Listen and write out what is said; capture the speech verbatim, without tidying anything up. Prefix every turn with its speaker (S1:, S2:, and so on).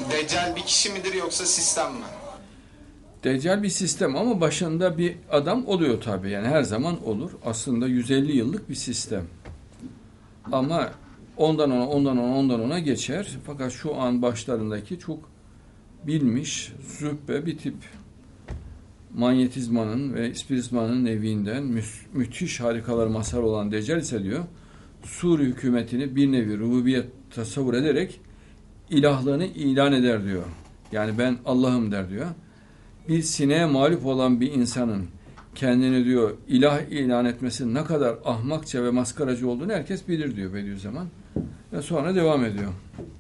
S1: Deccal bir kişi midir yoksa sistem mi?
S2: Deccal bir sistem ama başında bir adam oluyor tabii. Yani her zaman olur. Aslında yüz elli yıllık bir sistem. Ama ondan ona, ondan ona, ondan ona geçer. Fakat şu an başlarındaki çok bilmiş, züppe bir tip, manyetizmanın ve spiritizmanın evinden mü müthiş harikalar mazhar olan Deccal ise diyor, Suri hükümetini bir nevi rububiyet tasavvur ederek ilahlığını ilan eder diyor. Yani ben Allah'ım der diyor. Bir sineğe mağlup olan bir insanın kendini diyor ilah ilan etmesi ne kadar ahmakça ve maskaracı olduğunu herkes bilir diyor Bediüzzaman. Ve sonra devam ediyor.